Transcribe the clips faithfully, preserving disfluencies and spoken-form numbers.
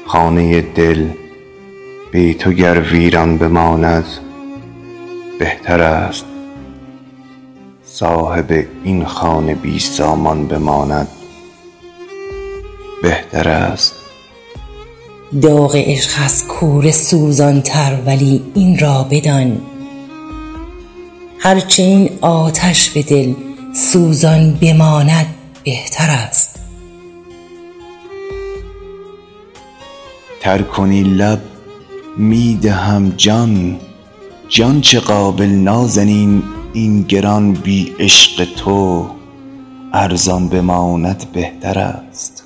خانه دل بی تو گر ویران بماند بهتر است. صاحب این خانه بی سامان بماند بهتر است. داغ عشق از کوره سوزان تر، ولی این را بدان هرچه این آتش به دل سوزان بماند بهتر است. تر کنی لب می دهم جان، جان چه قابل نازنین این گران بی عشق تو ارزان بماند بهتر است.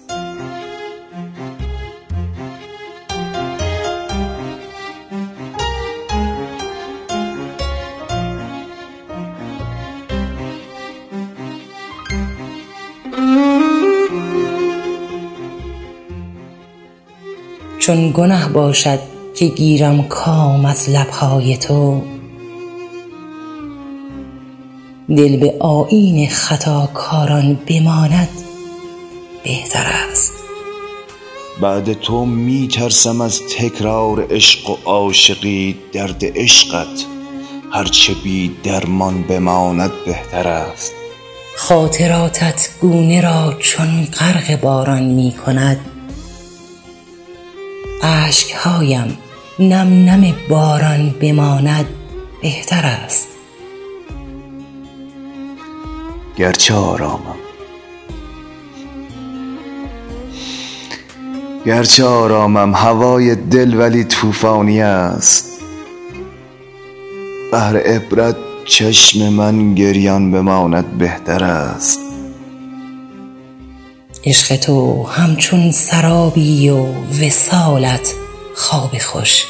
چون گنه باشد که گیرم کام از لبهای تو، دل به آیین خطاکاران بماند بهتر است. بعد تو می ترسم از تکرار عشق و عاشقی، درد عشقت هرچه بی درمان بماند بهتر است. خاطراتت گونه را چون غرق باران می کند، اشکهایم نم نم باران بماند بهتر است. گرچه آرامم گرچه آرامم هوای دل ولی طوفانی است. بهر عبرت چشم من گریان بماند بهتر است. عشق تو همچون سرابی و وصالت خواب خوش،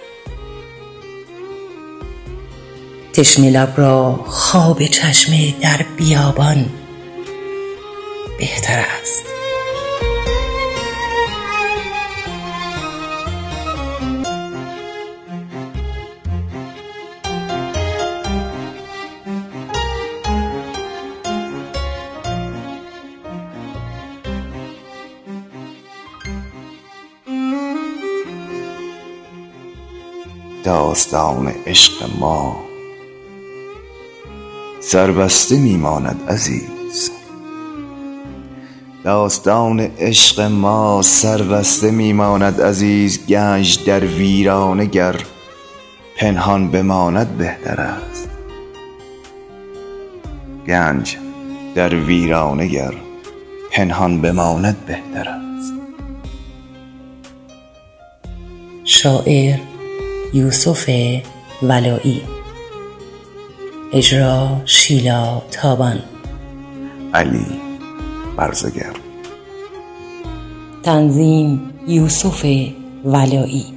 تشنه لب را خواب چشمه در بیابان بهتر است. داستان عشق ما سربسته میماند عزیز. داستان عشق ما سربسته میماند عزیز. گنج در ویرانه گر پنهان بماند بهتر است. گنج در ویرانه گر پنهان بماند بهتر است. شاعر یوسف ولایی، اجرا شیلا تابان، علی برزگر، تنظیم یوسف ولایی.